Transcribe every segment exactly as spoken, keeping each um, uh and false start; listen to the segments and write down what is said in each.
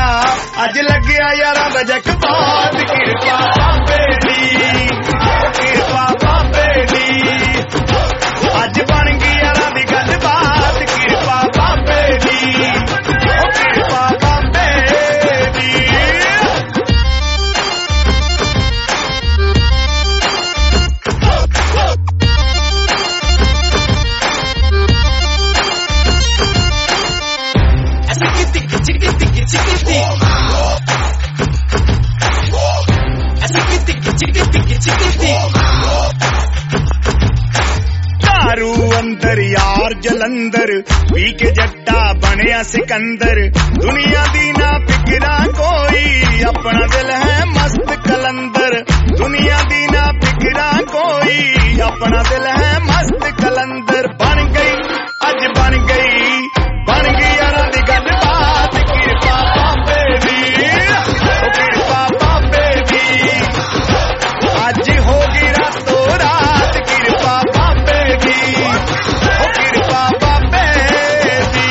अज लग्या यारा दा जैकपॉट कृपा बाबे दी कृपा बाबे दी अज बन गई यारा दी गलबात कृपा बाबे दी कृपा बाबे दी दारू अंदर यार जलंधर पी के जट्टा बनया सिकंदर दुनिया दी ना फिकरा कोई अपना दिल है मस्त कलंदर दुनिया दी ना फिकरा कोई अपना दिल है मस्त कलंदर बन गई अज बन गई बन गई यारा दी गलबात कृपा बाबे दी कृपा बाबे दी अज होगी रातों रात कृपा बाबे दी कृपा बाबे दी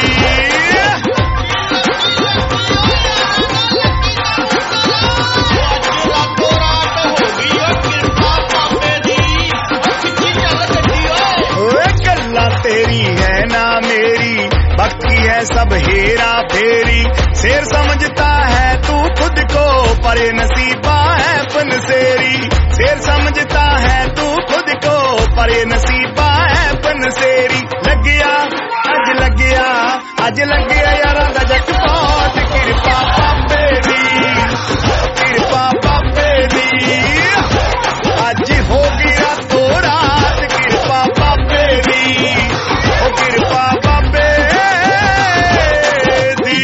गल्ला तेरी है ना मेरी बाकी है सब हेरा फेरी शेर समझता है तू खुद को पर नसीबा है पनसेरी शेर समझता है तू खुद को पर नसीबा है पनसेरी लग गया अज लग गया अज लग गया यारा दा जैकपॉट कृपा बाबे दी कृपा बाबे दी अज होगी रातों रात कृपा बाबे दी कृपा बाबे दी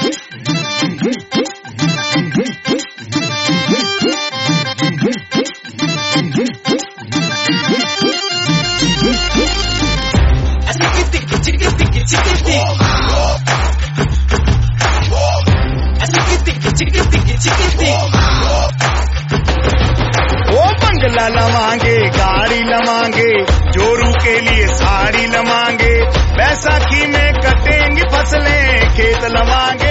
ओ बंगला लवांगे गाड़ी लवांगे जोरू के लिए साड़ी लवांगे बैसाखी में कटेंगी फसलें खेत लवांगे